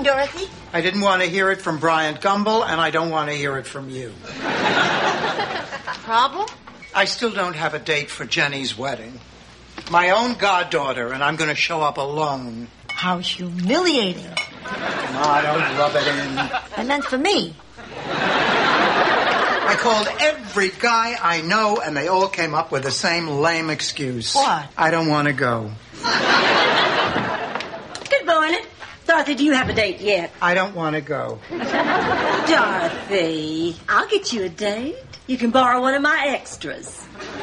Dorothy? I didn't want to hear it from Bryant Gumbel, and I don't want to hear it from you. Problem? I still don't have a date for Jenny's wedding. My own goddaughter, and I'm going to show up alone. How humiliating. No, I don't rub it in. I meant for me. I called every guy I know, and they all came up with the same lame excuse. What? I don't want to go. Good morning. Dorothy, do you have a date yet? I don't want to go. Dorothy, I'll get you a date. You can borrow one of my extras.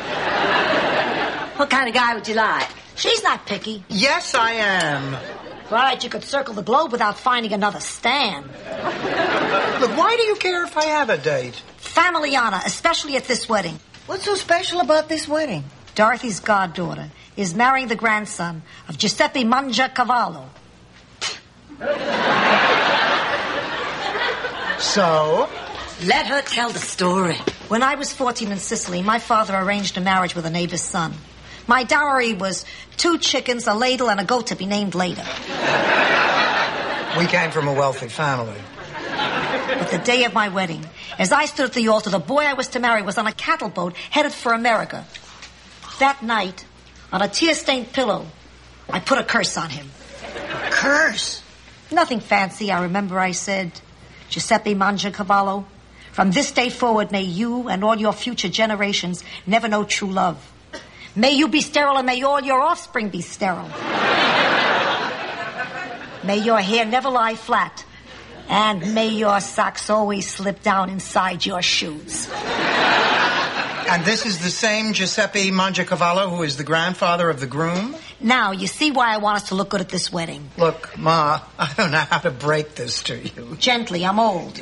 What kind of guy would you like? She's not picky. Yes, I am. Right, you could circle the globe without finding another Stan. Look, why do you care if I have a date? Family honor, especially at this wedding. What's so special about this wedding? Dorothy's goddaughter is marrying the grandson of Giuseppe Mangiacavallo. So? Let her tell the story. When I was 14 in Sicily, my father arranged a marriage with a neighbor's son. My dowry was 2 chickens, a ladle, and a goat to be named later. We came from a wealthy family. But the day of my wedding, as I stood at the altar, the boy I was to marry was on a cattle boat headed for America. That night, on a tear-stained pillow, I put a curse on him. A curse? Nothing fancy, I remember I said. Giuseppe Mangiacavallo, from this day forward, may you and all your future generations never know true love. May you be sterile and may all your offspring be sterile. May your hair never lie flat. And may your socks always slip down inside your shoes. And this is the same Giuseppe Mangiacavallo who is the grandfather of the groom? Now, you see why I want us to look good at this wedding. Look, Ma, I don't know how to break this to you. Gently, I'm old.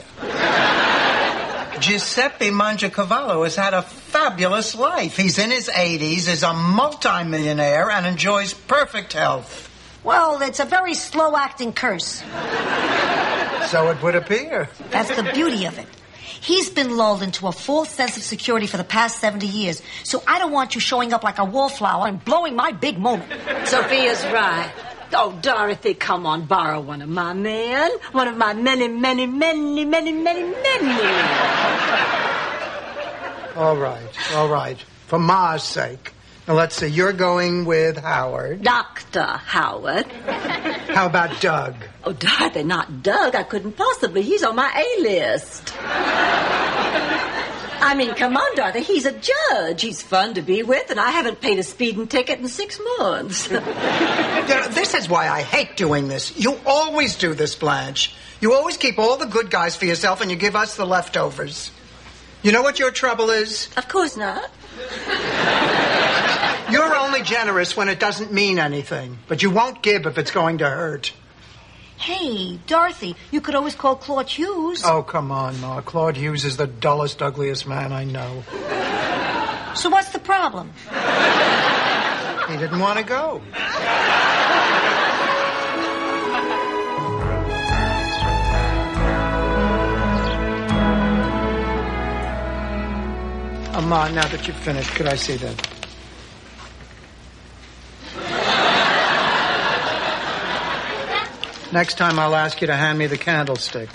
Giuseppe Mangiacavallo has had a fabulous life. He's in his 80s, is a multimillionaire, and enjoys perfect health. Well, it's a very slow-acting curse. So it would appear. That's the beauty of it. He's been lulled into a false sense of security for the past 70 years, so I don't want you showing up like a wallflower and blowing my big moment. Sophia's right. Oh, Dorothy, come on, borrow one of my men. One of my many. All right. For Ma's sake. Now, let's see, you're going with Howard. Dr. Howard. How about Doug? Oh, Dorothy, not Doug. I couldn't possibly. He's on my A-list. I mean, come on, Dorothy. He's a judge. He's fun to be with, and I haven't paid a speeding ticket in 6 months. This is why I hate doing this. You always do this, Blanche. You always keep all the good guys for yourself, and you give us the leftovers. You know what your trouble is? Of course not. You're only generous when it doesn't mean anything, but you won't give if it's going to hurt. Hey, Dorothy, you could always call Claude Hughes. Oh, come on, Ma. Claude Hughes is the dullest, ugliest man I know. So what's the problem? He didn't want to go. Ma, now that you've finished, could I see that? Next time I'll ask you to hand me the candlestick.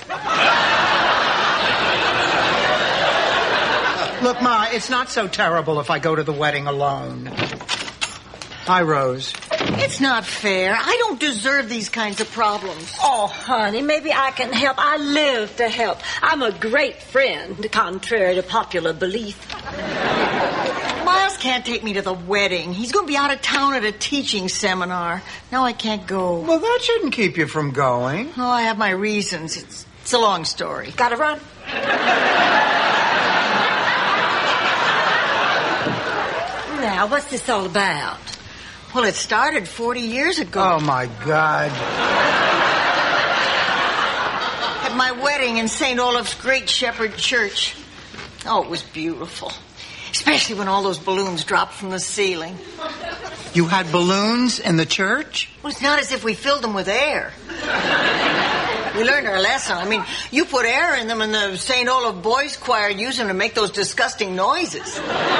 Look, Ma, it's not so terrible if I go to the wedding alone. Hi, Rose. It's not fair. I don't deserve these kinds of problems. Oh, honey, maybe I can help. I live to help. I'm a great friend, contrary to popular belief. Miles can't take me to the wedding. He's going to be out of town at a teaching seminar. Now I can't go. Well, that shouldn't keep you from going. Oh, I have my reasons. It's a long story. Gotta run. Now, what's this all about? Well, it started 40 years ago. Oh, my God. At my wedding in St. Olaf's Great Shepherd Church. Oh, it was beautiful. Especially when all those balloons dropped from the ceiling. You had balloons in the church? Well, it's not as if we filled them with air. We learned our lesson. I mean, you put air in them and the St. Olaf Boys Choir used them to make those disgusting noises.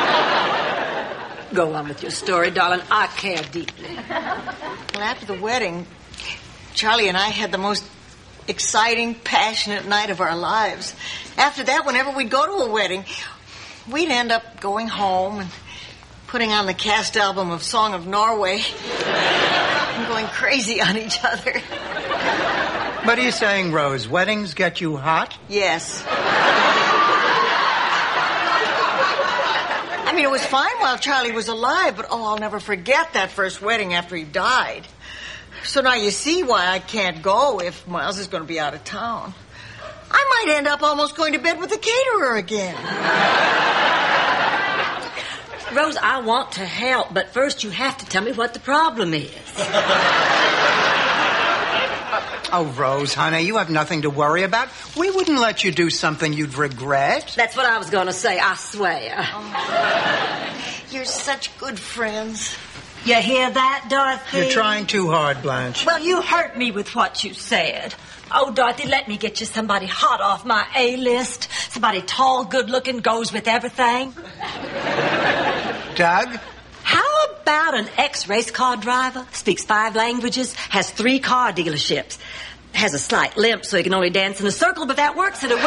Go on with your story, darling. I care deeply. Well, after the wedding, Charlie and I had the most exciting, passionate night of our lives. After that, whenever we'd go to a wedding, we'd end up going home and putting on the cast album of Song of Norway and going crazy on each other. What are you saying, Rose? Weddings get you hot? Yes. I mean, it was fine while Charlie was alive, but I'll never forget that first wedding after he died. So now you see why I can't go if Miles is going to be out of town. I might end up almost going to bed with the caterer again. Rose, I want to help, but first you have to tell me what the problem is. Oh, Rose, honey, you have nothing to worry about. We wouldn't let you do something you'd regret. That's what I was going to say, I swear. You're such good friends. You hear that, Dorothy? You're trying too hard, Blanche. Well, you hurt me with what you said. Oh, Dorothy, let me get you somebody hot off my A-list. Somebody tall, good-looking, goes with everything. Doug? How about an ex-race car driver, speaks 5 languages, has 3 car dealerships, has a slight limp so he can only dance in a circle, but that works at a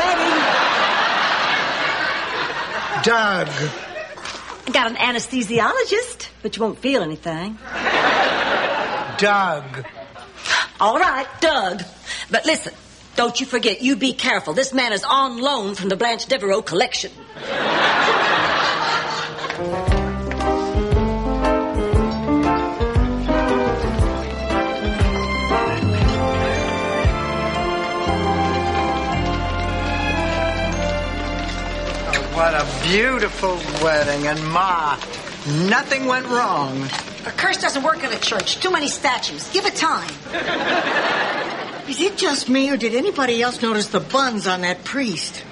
wedding. Doug. Got an anesthesiologist, but you won't feel anything. Doug. All right, Doug. But listen, don't you forget, you be careful. This man is on loan from the Blanche Devereaux collection. What a beautiful wedding, and Ma, nothing went wrong. A curse doesn't work at a church. Too many statues. Give it time. Is it just me, or did anybody else notice the buns on that priest?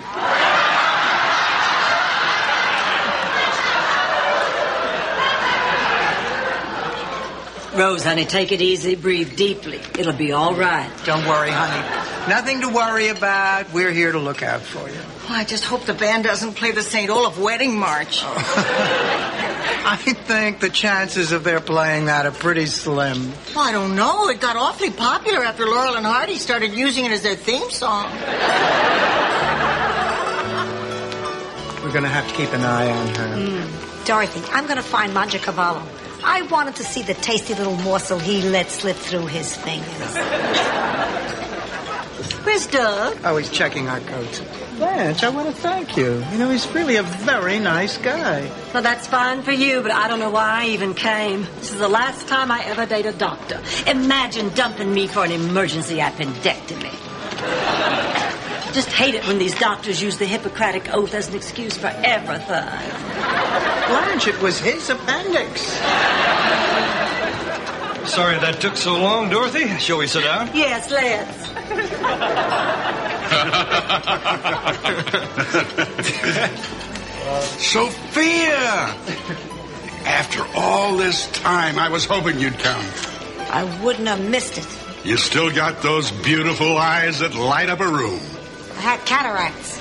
Rose, honey, take it easy. Breathe deeply. It'll be all right. Don't worry, honey. Nothing to worry about. We're here to look out for you. Oh, I just hope the band doesn't play the St. Olaf wedding march. I think the chances of their playing that are pretty slim. Well, I don't know. It got awfully popular after Laurel and Hardy started using it as their theme song. We're going to have to keep an eye on her. Dorothy, I'm going to find Mangiacavallo. I wanted to see the tasty little morsel he let slip through his fingers. Where's Doug? Oh, he's checking our coats. Blanche, I want to thank you. You know, he's really a very nice guy. Well, that's fine for you, but I don't know why I even came. This is the last time I ever date a doctor. Imagine dumping me for an emergency appendectomy. Just hate it when these doctors use the Hippocratic Oath as an excuse for everything. Blanche, it was his appendix. Sorry that took so long, Dorothy. Shall we sit down? Yes, let's. Sophia! After all this time, I was hoping you'd come. I wouldn't have missed it. You still got those beautiful eyes that light up a room. I had cataracts.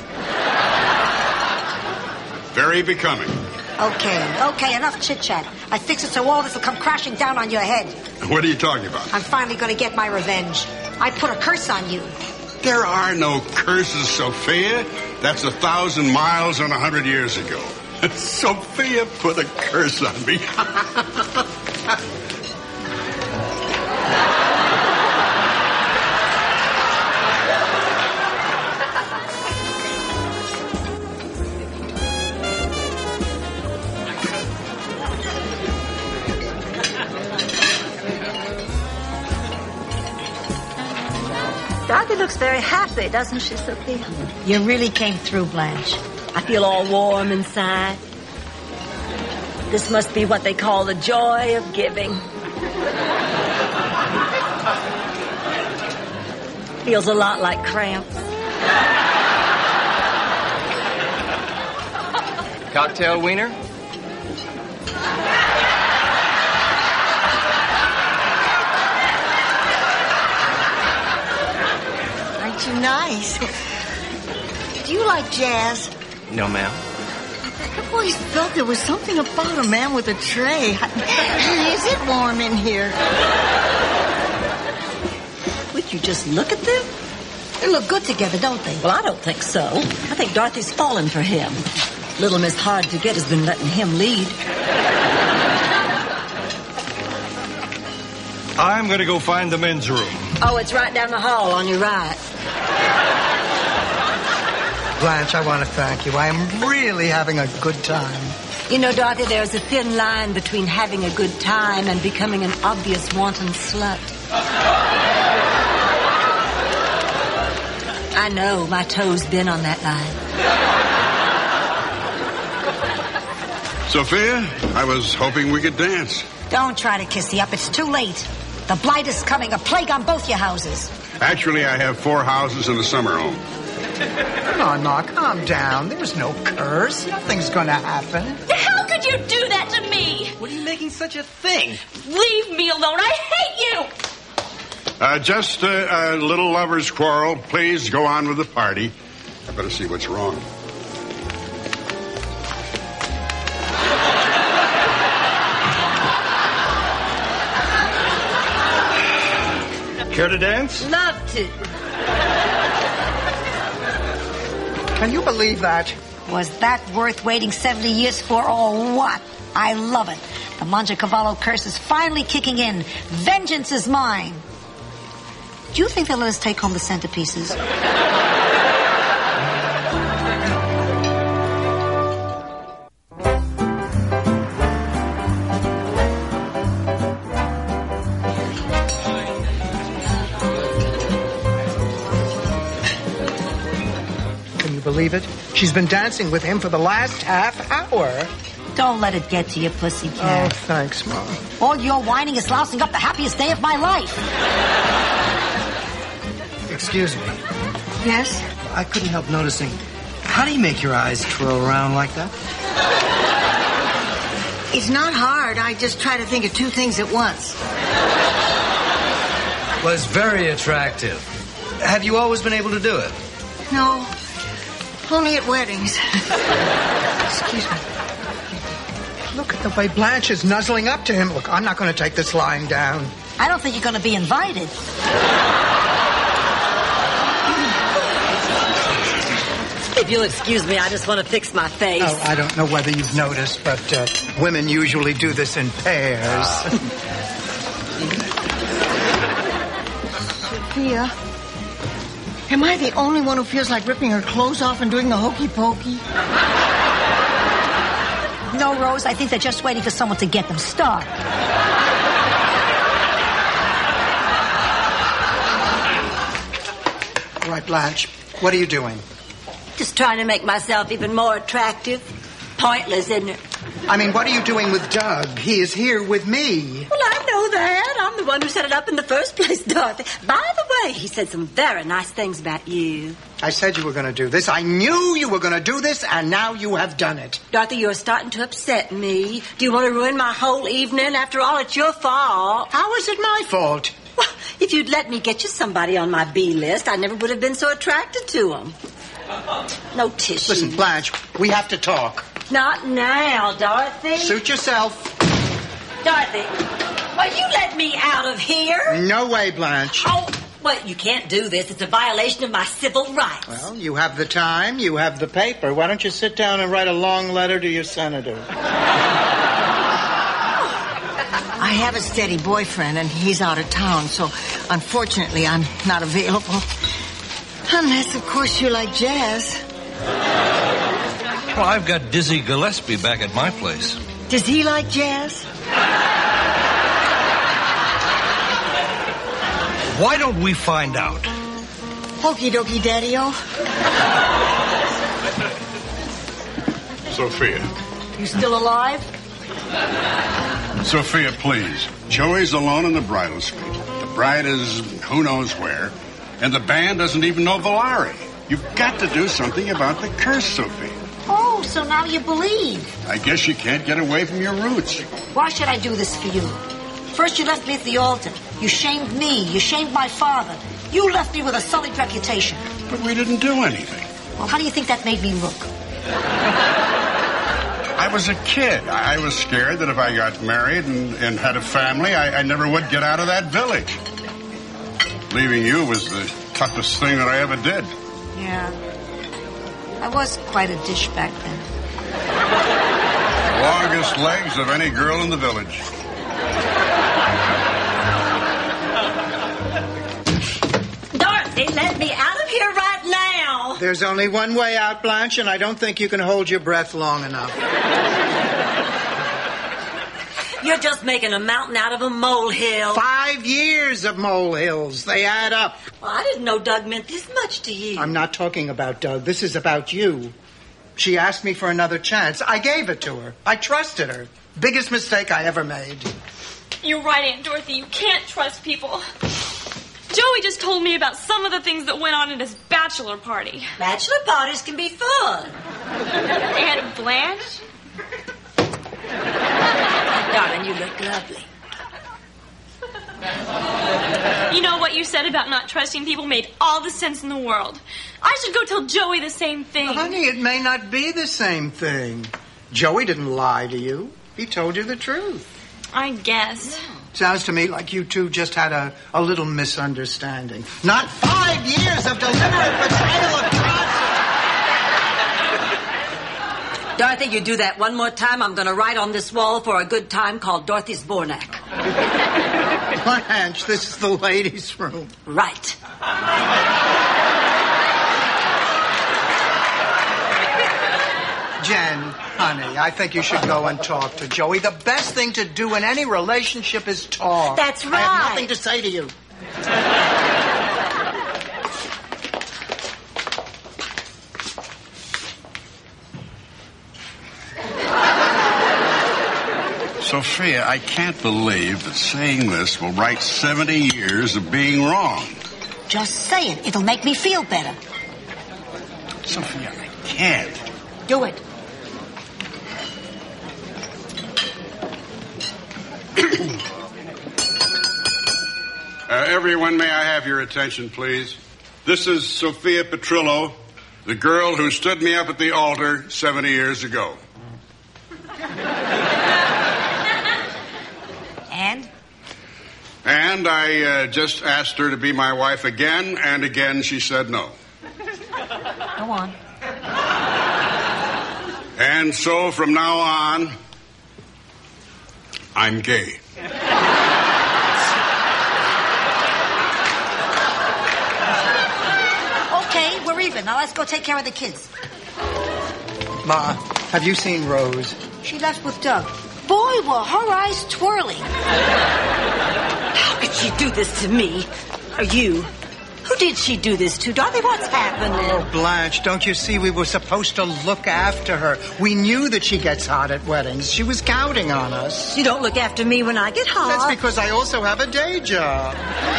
Very becoming. Okay, enough chit-chat. I fix it so all this will come crashing down on your head. What are you talking about? I'm finally going to get my revenge. I put a curse on you. There are no curses, Sophia. That's 1,000 miles and 100 years ago. Sophia put a curse on me. Dorothy looks very happy, doesn't she, Sophia? You really came through, Blanche. I feel all warm inside. This must be what they call the joy of giving. Feels a lot like cramps. Cocktail wiener? Aren't you nice? Do you like jazz? No, ma'am. I've always felt there was something about a man with a tray. Is it warm in here? Would you just look at them? They look good together, don't they? Well, I don't think so. I think Dorothy's fallen for him. Little Miss Hard to Get has been letting him lead. I'm going to go find the men's room. Oh, it's right down the hall on your right. Blanche, I want to thank you. I am really having a good time. You know, Dorothy, there's a thin line between having a good time and becoming an obvious wanton slut. I know, my toe's been on that line. Sophia, I was hoping we could dance. Don't try to kissy up. It's too late. The blight is coming, a plague on both your houses. Actually, I have 4 houses and a summer home. Come on, Ma, calm down. There's no curse. Nothing's going to happen. How could you do that to me? What are you making such a thing? Leave me alone. I hate you. Just a little lover's quarrel. Please go on with the party. I better see what's wrong. Care to dance? Love to. Can you believe that? Was that worth waiting 70 years for or what? I love it. The Mangiacavallo curse is finally kicking in. Vengeance is mine. Do you think they'll let us take home the centerpieces? Believe it? She's been dancing with him for the last half hour. Don't let it get to you, pussycat. Oh, thanks, Mom. All your whining is lousing up the happiest day of my life. Excuse me. Yes? I couldn't help noticing. How do you make your eyes twirl around like that? It's not hard. I just try to think of 2 things at once. Was very attractive. Have you always been able to do it? No. Only at weddings. Excuse me. Look at the way Blanche is nuzzling up to him. Look, I'm not going to take this lying down. I don't think you're going to be invited. If you'll excuse me, I just want to fix my face. Oh, I don't know whether you've noticed, but women usually do this in pairs. Sophia, am I the only one who feels like ripping her clothes off and doing the hokey pokey? No, Rose, I think they're just waiting for someone to get them started. All right, Blanche, what are you doing? Just trying to make myself even more attractive. Pointless, isn't it? I mean, what are you doing with Doug? He is here with me. Well, I know that. I'm the one who set it up in the first place, Dorothy. By the way, he said some very nice things about you. I said you were going to do this. I knew you were going to do this, and now you have done it. Dorothy, you're starting to upset me. Do you want to ruin my whole evening? After all, it's your fault. How is it my fault? Well, if you'd let me get you somebody on my B list, I never would have been so attracted to him. No tissue. Listen, Blanche, we have to talk. Not now, Dorothy. Suit yourself. Dorothy, will you let me out of here? No way, Blanche. Oh, well, you can't do this. It's a violation of my civil rights. Well, you have the time, you have the paper. Why don't you sit down and write a long letter to your senator? I have a steady boyfriend, and he's out of town, so unfortunately I'm not available. Unless, of course, you like jazz. Well, I've got Dizzy Gillespie back at my place. Does he like jazz? Why don't we find out? Okie dokie, Daddy-o. Sophia. You still alive? Sophia, please. Joey's alone in the bridal suite. The bride is who knows where. And the band doesn't even know Valari. You've got to do something about the curse, Sophia. Oh, so now you believe. I guess you can't get away from your roots. Why should I do this for you? First you left me at the altar. You shamed me. You shamed my father. You left me with a sullied reputation. But we didn't do anything. Well, how do you think that made me look? I was a kid. I was scared that if I got married and had a family, I never would get out of that village. Leaving you was the toughest thing that I ever did. Yeah. I was quite a dish back then. Longest legs of any girl in the village. Dorothy, let me out of here right now. There's only one way out, Blanche, and I don't think you can hold your breath long enough. You're just making a mountain out of a molehill. 5 years of molehills. They add up. Well, I didn't know Doug meant this much to you. I'm not talking about Doug. This is about you. She asked me for another chance. I gave it to her. I trusted her. Biggest mistake I ever made. You're right, Aunt Dorothy. You can't trust people. Joey just told me about some of the things that went on at his bachelor party. Bachelor parties can be fun. Aunt Blanche? Darling, you look lovely. You know what you said about not trusting people made all the sense in the world. I should go tell Joey the same thing. Well, honey, it may not be the same thing. Joey didn't lie to you. He told you the truth. I guess. Sounds to me like you two just had a little misunderstanding. Not 5 years of deliberate betrayal of trust. Dorothy, you do that one more time, I'm going to write on this wall for a good time called Dorothy's Bornak. Blanche, this is the ladies' room. Right. Jen, honey, I think you should go and talk to Joey. The best thing to do in any relationship is talk. That's right. I have nothing to say to you. Sophia, I can't believe that saying this will right 70 years of being wrong. Just say it. It'll make me feel better. Sophia, I can't. Do it. Everyone, may I have your attention, please? This is Sophia Petrillo, the girl who stood me up at the altar 70 years ago. And I just asked her to be my wife again, and again she said no. Go on. And so from now on, I'm gay. Okay, we're even. Now let's go take care of the kids. Ma, have you seen Rose? She left with Doug. Boy, were her eyes twirling. How could she do this to me? Or you? Who did she do this to? Dorothy, what's happening? Oh, Blanche, don't you see we were supposed to look after her? We knew that she gets hot at weddings. She was counting on us. You don't look after me when I get hot. That's because I also have a day job.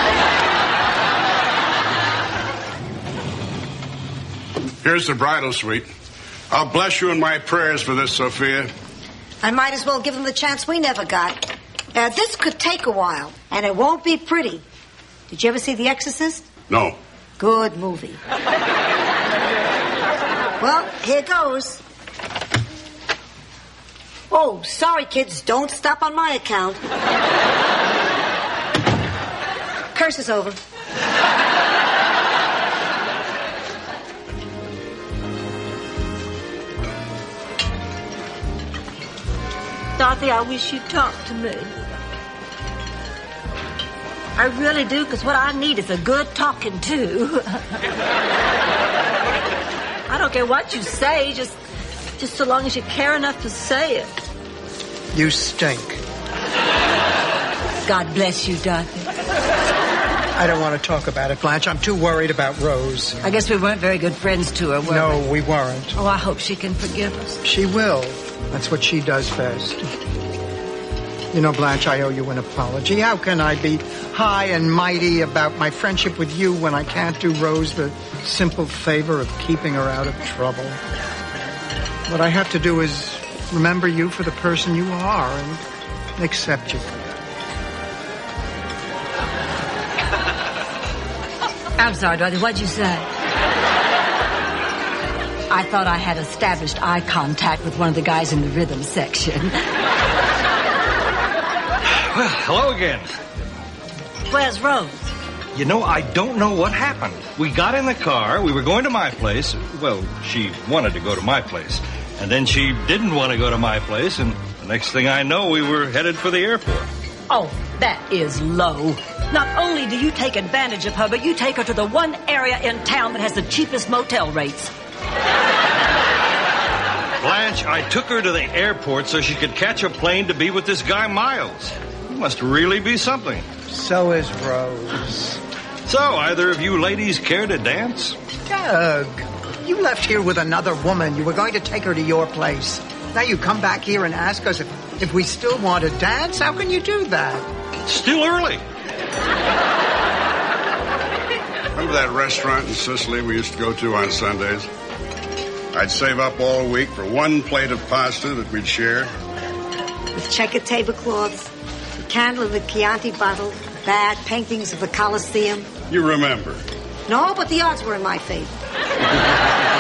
Here's the bridal suite. I'll bless you in my prayers for this, Sophia. I might as well give them the chance we never got. This could take a while, and it won't be pretty. Did you ever see The Exorcist? No. Good movie. Well, here goes. Oh, sorry, kids. Don't stop on my account. Curse is over. Dorothy, I wish you'd talk to me. I really do, because what I need is a good talking to. I don't care what you say, just so long as you care enough to say it. You stink. God bless you, Dorothy. I don't want to talk about it, Blanche. I'm too worried about Rose. I guess we weren't very good friends to her, were we? No, we weren't. Oh, I hope she can forgive us. She will. That's what she does best. You know, Blanche, I owe you an apology. How can I be high and mighty about my friendship with you when I can't do Rose the simple favor of keeping her out of trouble? What I have to do is remember you for the person you are and accept you. I'm sorry, Dorothy, what'd you say? I thought I had established eye contact with one of the guys in the rhythm section. Well, hello again. Where's Rose? You know, I don't know what happened. We got in the car. We were going to my place. Well, she wanted to go to my place. And then she didn't want to go to my place. And the next thing I know, we were headed for the airport. Oh, that is low. Not only do you take advantage of her, but you take her to the one area in town that has the cheapest motel rates. Blanche, I took her to the airport so she could catch a plane to be with this guy Miles. He must really be something. So is Rose. So, either of you ladies care to dance? Doug, you left here with another woman. You were going to take her to your place. Now you come back here and ask us if we still want to dance? How can you do that? It's still early. Remember that restaurant in Sicily we used to go to on Sundays? I'd save up all week for one plate of pasta that we'd share. With checkered tablecloths, the candle in the Chianti bottle, bad paintings of the Colosseum. You remember? No, but the odds were in my favor.